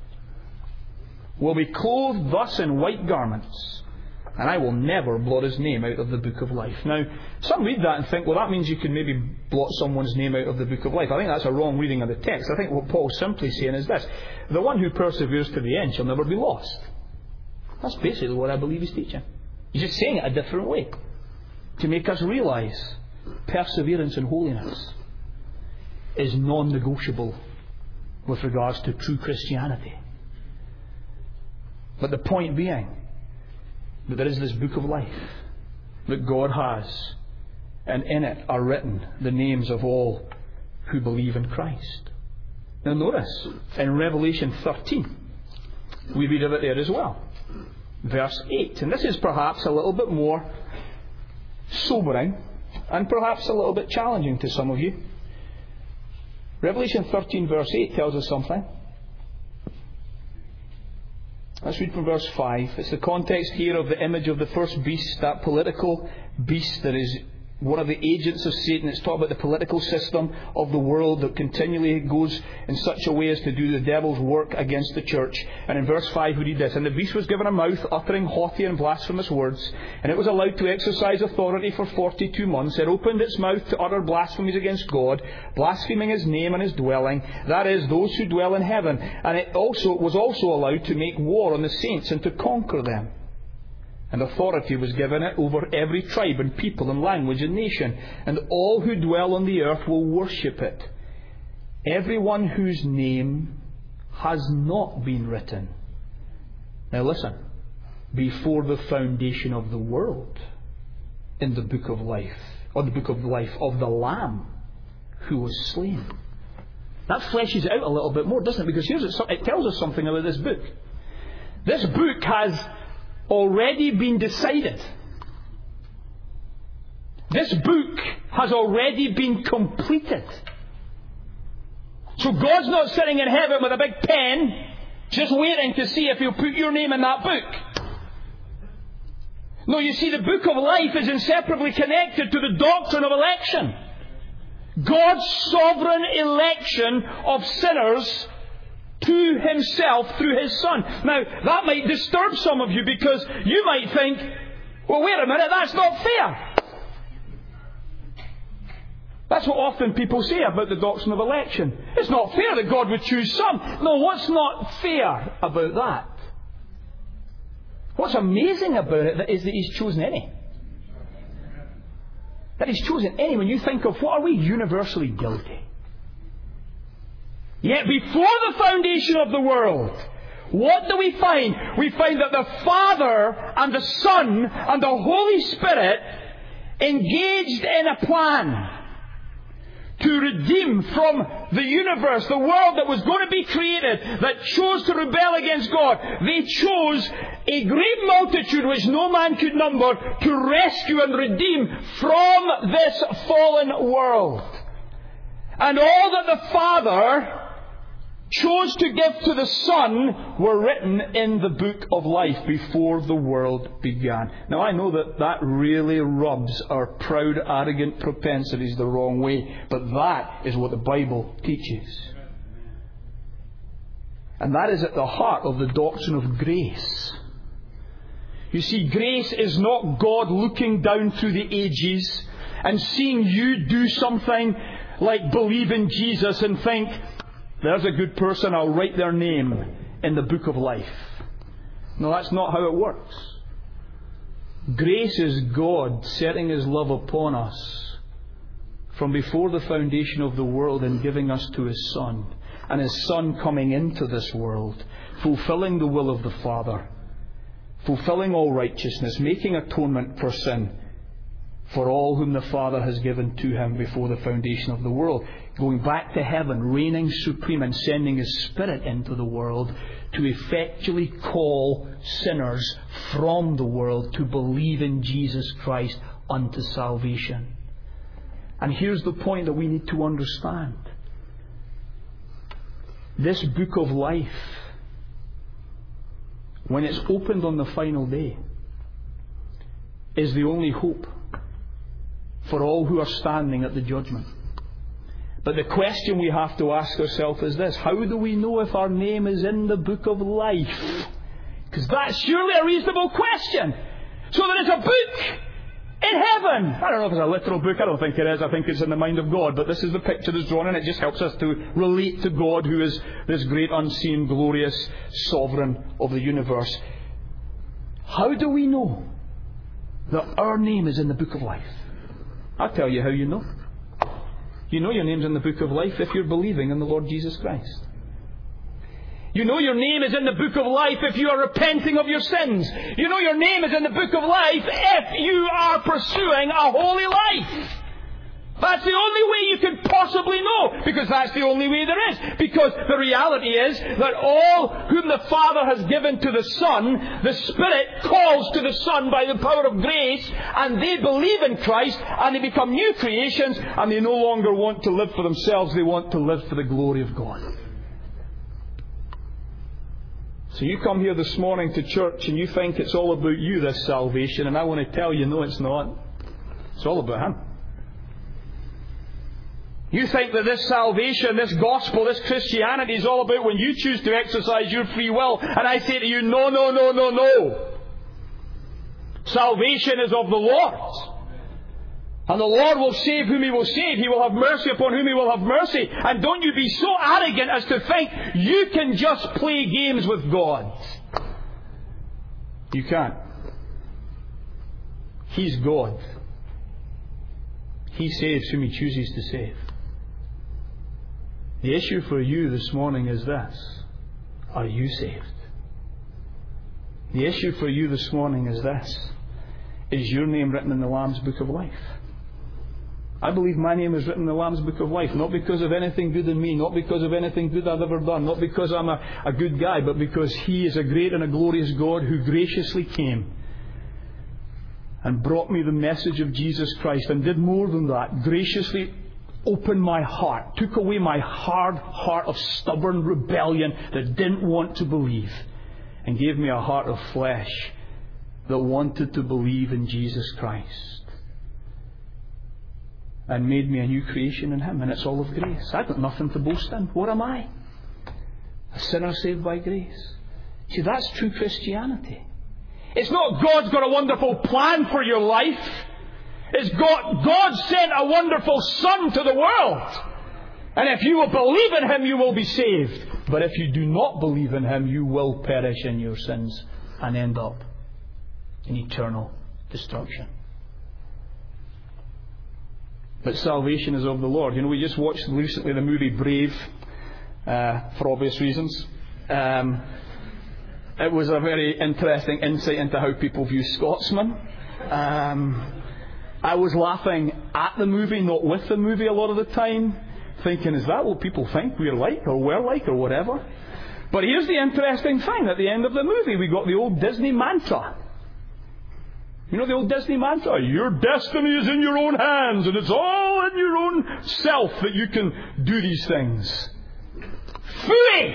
will be clothed thus in white garments, and I will never blot his name out of the book of life. Now, some read that and think, well, that means you can maybe blot someone's name out of the book of life. I think that's a wrong reading of the text. I think what Paul's simply saying is this. The one who perseveres to the end shall never be lost. That's basically what I believe he's teaching. He's just saying it a different way, to make us realise perseverance in holiness is non-negotiable with regards to true Christianity. But the point being that there is this book of life that God has, and in it are written the names of all who believe in Christ. Now notice, in Revelation thirteen, we read of it there as well. Verse eight. And this is perhaps a little bit more sobering and perhaps a little bit challenging to some of you. Revelation thirteen verse eight tells us something. Let's read from verse five. It's the context here of the image of the first beast, that political beast that is one of the agents of Satan. It's talking about the political system of the world that continually goes in such a way as to do the devil's work against the church. And in verse five we read this: "And the beast was given a mouth, uttering haughty and blasphemous words, and it was allowed to exercise authority for forty-two months. It opened its mouth to utter blasphemies against God, blaspheming His name and His dwelling, that is, those who dwell in heaven. And it also was also allowed to make war on the saints and to conquer them. And authority was given it over every tribe and people and language and nation. And all who dwell on the earth will worship it. Everyone whose name has not been written." Now listen. "Before the foundation of the world, in the book of life, or the book of life of the Lamb who was slain." That fleshes it out a little bit more, doesn't it? Because here's it, it tells us something about this book. This book has already been decided. This book has already been completed. So God's not sitting in heaven with a big pen just waiting to see if He'll put your name in that book. No, you see, the book of life is inseparably connected to the doctrine of election. God's sovereign election of sinners to Himself through His Son. Now, that might disturb some of you, because you might think, well, wait a minute, that's not fair. That's what often people say about the doctrine of election. It's not fair that God would choose some. No, what's not fair about that? What's amazing about it is that He's chosen any. That He's chosen any. When you think of, what are we universally guilty? Yet before the foundation of the world, what do we find? We find that the Father and the Son and the Holy Spirit engaged in a plan to redeem from the universe, the world that was going to be created, that chose to rebel against God. They chose a great multitude which no man could number to rescue and redeem from this fallen world. And all that the Father chose to give to the Son were written in the book of life before the world began. Now, I know that that really rubs our proud, arrogant propensities the wrong way, but that is what the Bible teaches. And that is at the heart of the doctrine of grace. You see, grace is not God looking down through the ages and seeing you do something like believe in Jesus and think, there's a good person, I'll write their name in the book of life. No, that's not how it works. Grace is God setting His love upon us from before the foundation of the world and giving us to His Son. And His Son coming into this world, fulfilling the will of the Father, fulfilling all righteousness, making atonement for sin, for all whom the Father has given to Him before the foundation of the world. Going back to heaven, reigning supreme and sending His Spirit into the world to effectually call sinners from the world to believe in Jesus Christ unto salvation. And here's the point that we need to understand. This book of life, when it's opened on the final day, is the only hope for all who are standing at the judgment. But the question we have to ask ourselves is this: how do we know if our name is in the book of life? Because that's surely a reasonable question. So there is a book in heaven. I don't know if it's a literal book. I don't think it is. I think it's in the mind of God. But this is the picture that's drawn, and it just helps us to relate to God, who is this great, unseen, glorious sovereign of the universe. How do we know that our name is in the book of life? I'll tell you how you know. You know your name's in the book of life if you're believing in the Lord Jesus Christ. You know your name is in the book of life if you are repenting of your sins. You know your name is in the book of life if you are pursuing a holy life. That's the only way you can possibly know, because that's the only way there is. Because the reality is that all whom the Father has given to the Son, the Spirit calls to the Son by the power of grace, and they believe in Christ, and they become new creations, and they no longer want to live for themselves, they want to live for the glory of God. So So you come here this morning to church and you think it's all about you, this salvation, and I want to tell you, no, it's not. It's all about Him. You think that this salvation, this gospel, this Christianity is all about when you choose to exercise your free will. And I say to you, no, no, no, no, no. Salvation is of the Lord. And the Lord will save whom He will save. He will have mercy upon whom He will have mercy. And don't you be so arrogant as to think you can just play games with God. You can't. He's God. He saves whom He chooses to save. The issue for you this morning is this. Are you saved? The issue for you this morning is this. Is your name written in the Lamb's Book of Life? I believe my name is written in the Lamb's Book of Life, not because of anything good in me, not because of anything good I've ever done, not because I'm a, a good guy, but because He is a great and a glorious God who graciously came and brought me the message of Jesus Christ, and did more than that, graciously opened my heart, took away my hard heart of stubborn rebellion that didn't want to believe, and gave me a heart of flesh that wanted to believe in Jesus Christ, and made me a new creation in Him. And it's all of grace. I've got nothing to boast in. What am I? A sinner saved by grace. See, that's true Christianity. It's not God's got a wonderful plan for your life. It's God, God sent a wonderful Son to the world. And if you will believe in Him, you will be saved. But if you do not believe in Him, you will perish in your sins and end up in eternal destruction. But salvation is of the Lord. You know, we just watched recently the movie Brave, uh, for obvious reasons. Um, it was a very interesting insight into how people view Scotsmen. Um, I was laughing at the movie, not with the movie a lot of the time, thinking, is that what people think we're like, or we're like, or whatever? But here's the interesting thing. At the end of the movie, we got the old Disney mantra. You know the old Disney mantra? Your destiny is in your own hands, and it's all in your own self that you can do these things. Phooey!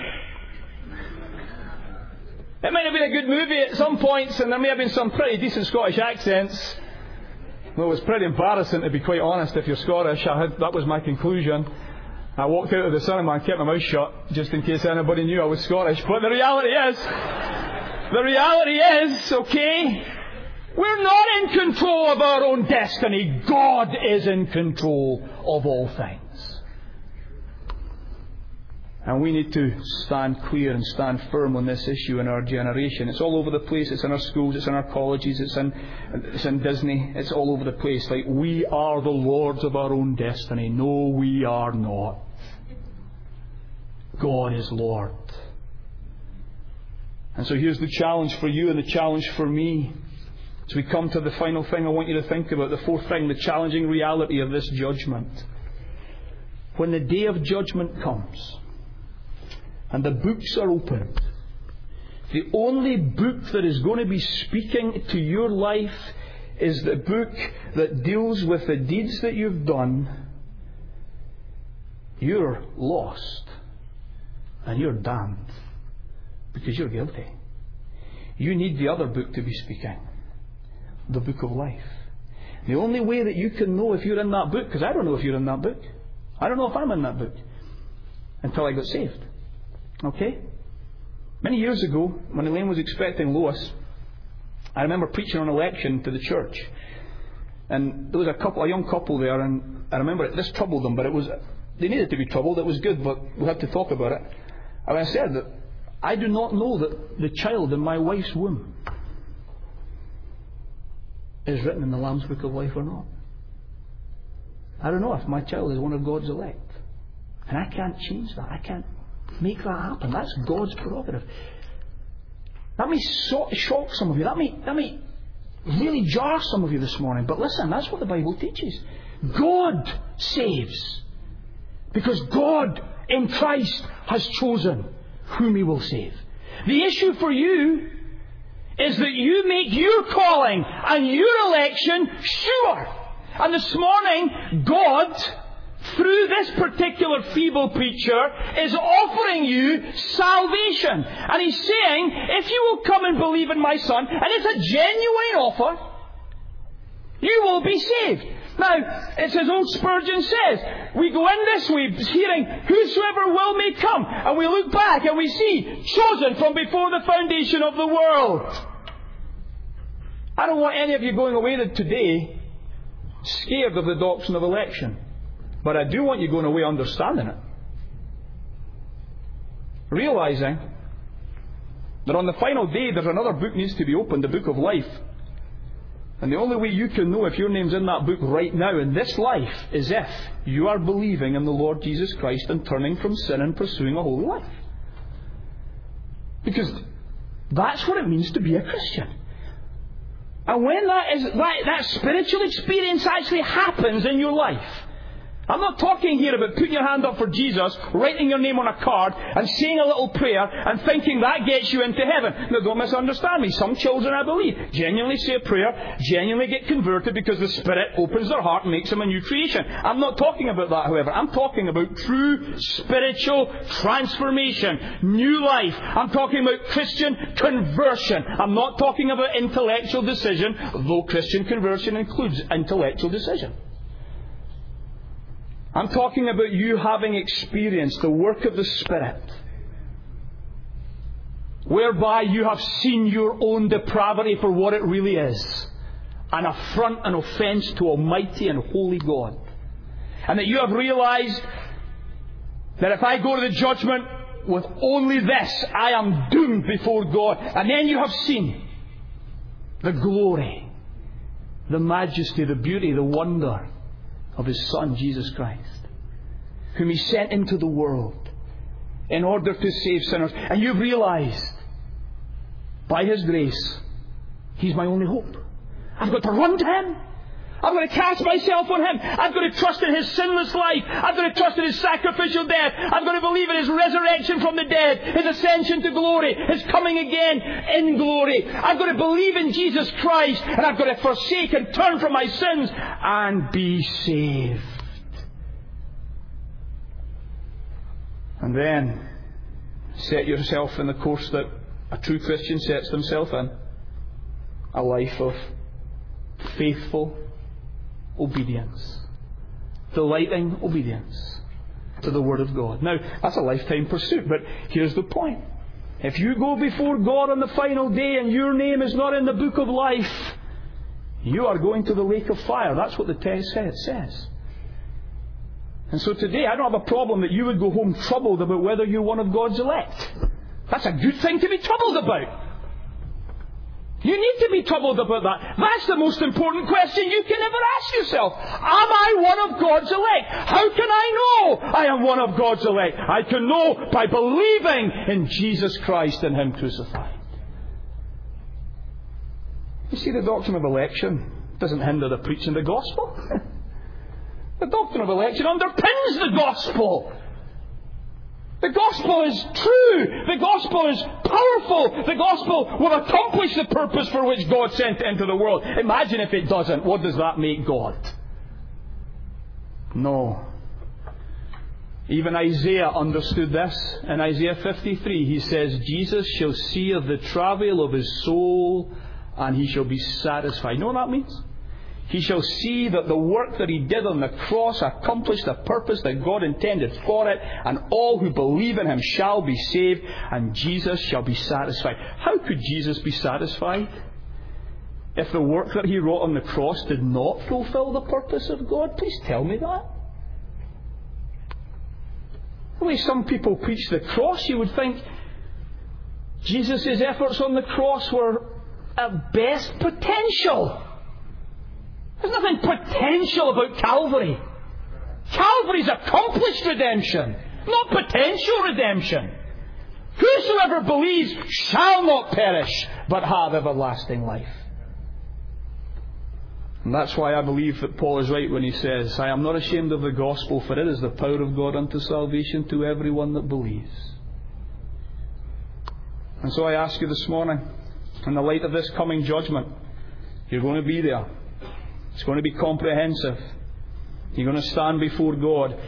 It might have been a good movie at some points, and there may have been some pretty decent Scottish accents. Well, it was pretty embarrassing, to be quite honest, if you're Scottish. I had, that was my conclusion. I walked out of the cinema and kept my mouth shut, just in case anybody knew I was Scottish. But the reality is, the reality is, okay, we're not in control of our own destiny. God is in control of all things. And we need to stand clear and stand firm on this issue in our generation. It's all over the place. It's in our schools. It's in our colleges. It's in, it's in Disney. It's all over the place. Like, we are the lords of our own destiny. No, we are not. God is Lord. And so here's the challenge for you and the challenge for me. As we come to the final thing I want you to think about, the fourth thing, the challenging reality of this judgment. When the day of judgment comes, and the books are opened, the only book that is going to be speaking to your life is the book that deals with the deeds that you've done. You're lost. And you're damned. Because you're guilty. You need the other book to be speaking. The book of life. The only way that you can know if you're in that book, because I don't know if you're in that book. I don't know if I'm in that book. Until I got saved. Okay? Many years ago, when Elaine was expecting Lois, I remember preaching on election to the church. And there was a couple, a young couple there, and I remember it, this troubled them, but it was, they needed to be troubled. It was good, but we had to talk about it. And I said that I do not know that the child in my wife's womb is written in the Lamb's Book of Life or not. I don't know if my child is one of God's elect. And I can't change that. I can't make that happen. That's God's prerogative. That may so- shock some of you. That may, that may really jar some of you this morning. But listen, that's what the Bible teaches. God saves. Because God in Christ has chosen whom He will save. The issue for you is that you make your calling and your election sure. And this morning, God, through this particular feeble preacher, is offering you salvation. And he's saying, if you will come and believe in my Son, and it's a genuine offer, you will be saved. Now, it's as old Spurgeon says, we go in this way hearing, whosoever will may come. And we look back and we see, chosen from before the foundation of the world. I don't want any of you going away today scared of the doctrine of election. But I do want you going away understanding it. Realizing that on the final day there's another book needs to be opened, the book of life. And the only way you can know if your name's in that book right now in this life is if you are believing in the Lord Jesus Christ and turning from sin and pursuing a holy life. Because that's what it means to be a Christian. And when that is that, that spiritual experience actually happens in your life, I'm not talking here about putting your hand up for Jesus, writing your name on a card, and saying a little prayer, and thinking that gets you into heaven. Now, don't misunderstand me. Some children, I believe, genuinely say a prayer, genuinely get converted because the Spirit opens their heart and makes them a new creation. I'm not talking about that, however. I'm talking about true spiritual transformation, new life. I'm talking about Christian conversion. I'm not talking about intellectual decision, though Christian conversion includes intellectual decision. I'm talking about you having experienced the work of the Spirit, whereby you have seen your own depravity for what it really is, an affront and offence to Almighty and Holy God. And that you have realized that if I go to the judgment with only this, I am doomed before God. And then you have seen the glory, the majesty, the beauty, the wonder of His Son, Jesus Christ, whom He sent into the world in order to save sinners. And you've realized, by His grace, He's my only hope. I've got to run to Him. I've got to cast myself on Him. I've got to trust in His sinless life. I've got to trust in His sacrificial death. I've got to believe in His resurrection from the dead, His ascension to glory, His coming again in glory. I've got to believe in Jesus Christ, and I've got to forsake and turn from my sins and be saved. And then set yourself in the course that a true Christian sets themselves in. A life of faithful obedience. Delighting obedience to the Word of God. Now, that's a lifetime pursuit, but here's the point. If you go before God on the final day and your name is not in the book of life, you are going to the lake of fire. That's what the text says. And so today, I don't have a problem that you would go home troubled about whether you're one of God's elect. That's a good thing to be troubled about. You need to be troubled about that. That's the most important question you can ever ask yourself. Am I one of God's elect? How can I know I am one of God's elect? I can know by believing in Jesus Christ and Him crucified. You see, the doctrine of election doesn't hinder the preaching of the gospel. The doctrine of election underpins the gospel. The gospel is true. The gospel is powerful. The gospel will accomplish the purpose for which God sent it into the world. Imagine if it doesn't. What does that make God? No. Even Isaiah understood this. In Isaiah fifty-three, he says, Jesus shall see of the travail of his soul, and he shall be satisfied. You know what that means? He shall see that the work that He did on the cross accomplished the purpose that God intended for it, and all who believe in Him shall be saved, and Jesus shall be satisfied. How could Jesus be satisfied if the work that He wrought on the cross did not fulfill the purpose of God? Please tell me that. The way some people preach the cross, you would think Jesus' efforts on the cross were at best potential. There's nothing potential about Calvary. Calvary's accomplished redemption, not potential redemption. Whosoever believes shall not perish, but have everlasting life. And that's why I believe that Paul is right when he says, I am not ashamed of the gospel, for it is the power of God unto salvation to everyone that believes. And so I ask you this morning, in the light of this coming judgment, you're going to be there. It's going to be comprehensive. You're going to stand before God.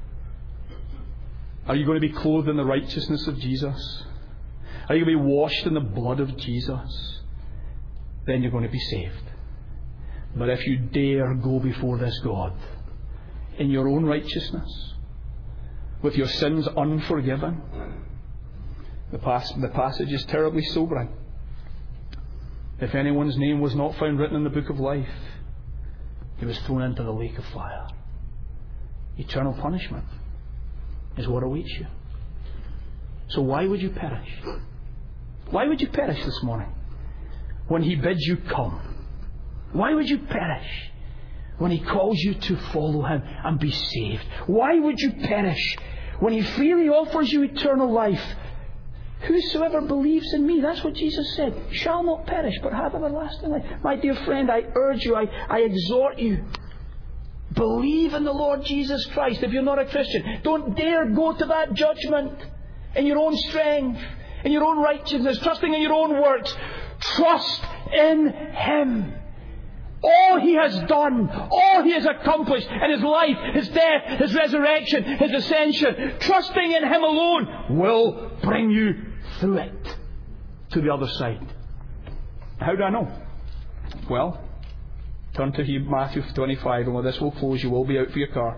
Are you going to be clothed in the righteousness of Jesus? Are you going to be washed in the blood of Jesus? Then you're going to be saved. But if you dare go before this God in your own righteousness, with your sins unforgiven, the, pas- the passage is terribly sobering. If anyone's name was not found written in the book of life, he was thrown into the lake of fire. Eternal punishment is what awaits you. So why would you perish? Why would you perish this morning when He bids you come? Why would you perish when He calls you to follow Him and be saved? Why would you perish when He freely offers you eternal life? Whosoever believes in me, that's what Jesus said, shall not perish but have everlasting life. My dear friend, I urge you, I, I exhort you, believe in the Lord Jesus Christ. If you're not a Christian, don't dare go to that judgment in your own strength, in your own righteousness, trusting in your own works. Trust in Him. All He has done, all He has accomplished in His life, His death, His resurrection, His ascension, trusting in Him alone will bring you through it to the other side. How do I know? Well, turn to Matthew twenty-five, and with this we'll close. You will be out for your car.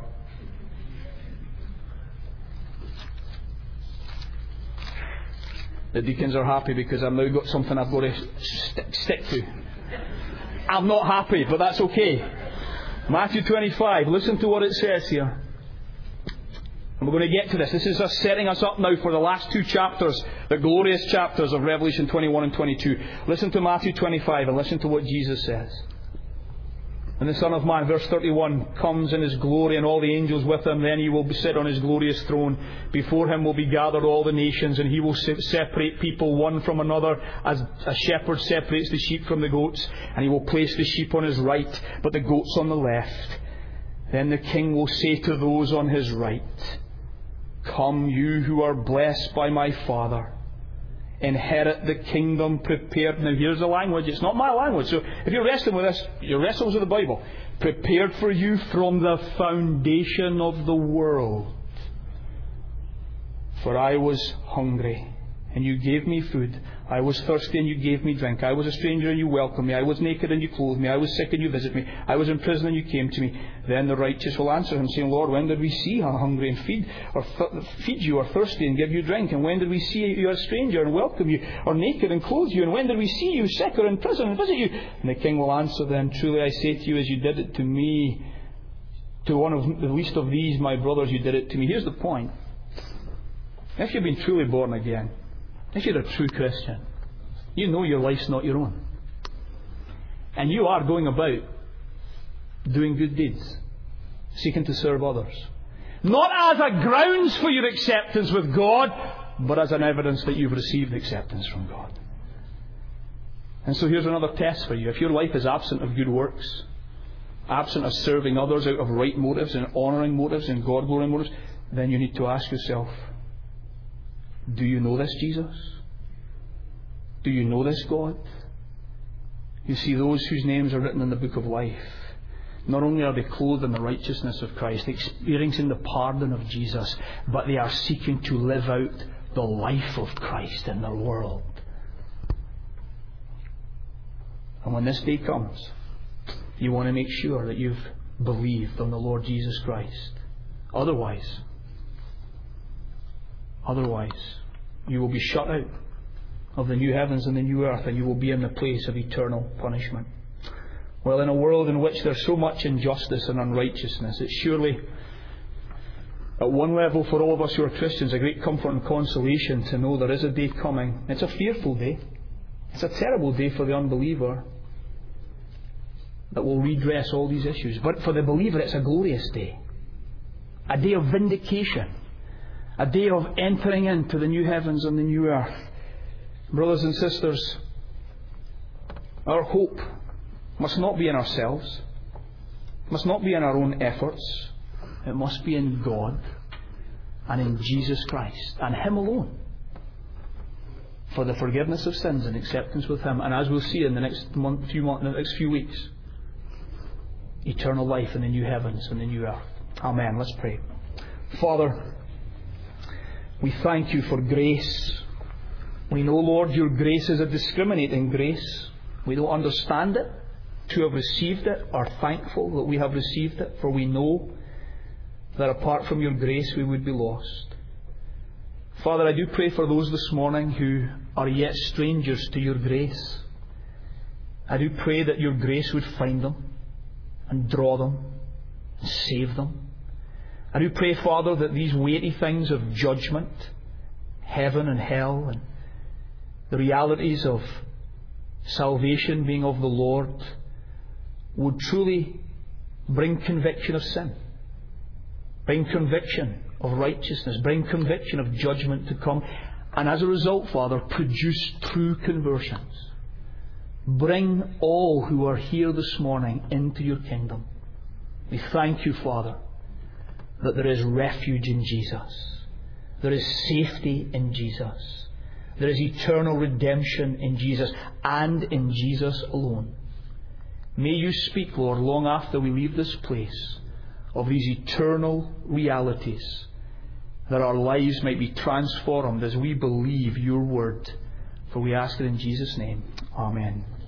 The deacons are happy because I've now got something I've got to st- stick to. I'm not happy, but that's okay. Matthew twenty-five, listen to what it says here. And we're going to get to this. This is us setting us up now for the last two chapters, the glorious chapters of Revelation twenty-one and twenty-two. Listen to Matthew twenty-five and listen to what Jesus says. And the Son of Man, verse thirty-one, comes in His glory and all the angels with Him. Then He will sit on His glorious throne. Before Him will be gathered all the nations, and He will separate people one from another, as a shepherd separates the sheep from the goats. And He will place the sheep on His right, but the goats on the left. Then the King will say to those on His right, "Come, you who are blessed by my Father, inherit the kingdom prepared." Now here's the language. It's not my language. So if you're wrestling with this, you're wrestling with the Bible. Prepared for you from the foundation of the world. For I was hungry, and you gave me food. I was thirsty, and you gave me drink. I was a stranger, and you welcomed me. I was naked, and you clothed me. I was sick, and you visited me. I was in prison, and you came to me. Then the righteous will answer Him, saying, Lord, when did we see you hungry and feed, or th- feed you, or thirsty and give you drink? And when did we see you a stranger and welcome you, or naked and clothe you? And when did we see you sick or in prison and visit you? And the King will answer them, Truly I say to you, as you did it to me, to one of the least of these, my brothers, you did it to me. Here's the point. If you've been truly born again, if you're a true Christian, you know your life's not your own. And you are going about doing good deeds, seeking to serve others. Not as a grounds for your acceptance with God, but as an evidence that you've received acceptance from God. And so here's another test for you. If your life is absent of good works, absent of serving others out of right motives and honouring motives and God-glorying motives, then you need to ask yourself, do you know this Jesus? Do you know this God? You see, those whose names are written in the book of life, not only are they clothed in the righteousness of Christ, experiencing the pardon of Jesus, but they are seeking to live out the life of Christ in their world. And when this day comes, you want to make sure that you've believed on the Lord Jesus Christ. Otherwise, Otherwise, you will be shut out of the new heavens and the new earth, and you will be in the place of eternal punishment. Well, in a world in which there's so much injustice and unrighteousness, it's surely, at one level, for all of us who are Christians, a great comfort and consolation to know there is a day coming. It's a fearful day. It's a terrible day for the unbeliever that will redress all these issues. But for the believer, it's a glorious day. A day of vindication. A day of entering into the new heavens and the new earth. Brothers and sisters, our hope must not be in ourselves, must not be in our own efforts. It must be in God and in Jesus Christ and Him alone, for the forgiveness of sins and acceptance with Him. And as we'll see in the next month, few months, in the next few weeks, eternal life in the new heavens and the new earth. Amen. Let's pray. Father, we thank you for grace. We know, Lord, your grace is a discriminating grace. We don't understand it. To have received it are thankful that we have received it, for we know that apart from your grace we would be lost. Father, I do pray for those this morning who are yet strangers to your grace. I do pray that your grace would find them and draw them and save them. I do pray, Father, that these weighty things of judgment, heaven and hell, and the realities of salvation being of the Lord would truly bring conviction of sin, bring conviction of righteousness, bring conviction of judgment to come, and as a result, Father, produce true conversions. Bring all who are here this morning into your kingdom. We thank you, Father, that there is refuge in Jesus. There is safety in Jesus. There is eternal redemption in Jesus, and in Jesus alone. May you speak, Lord, long after we leave this place, of these eternal realities, that our lives might be transformed as we believe your word. For we ask it in Jesus' name. Amen.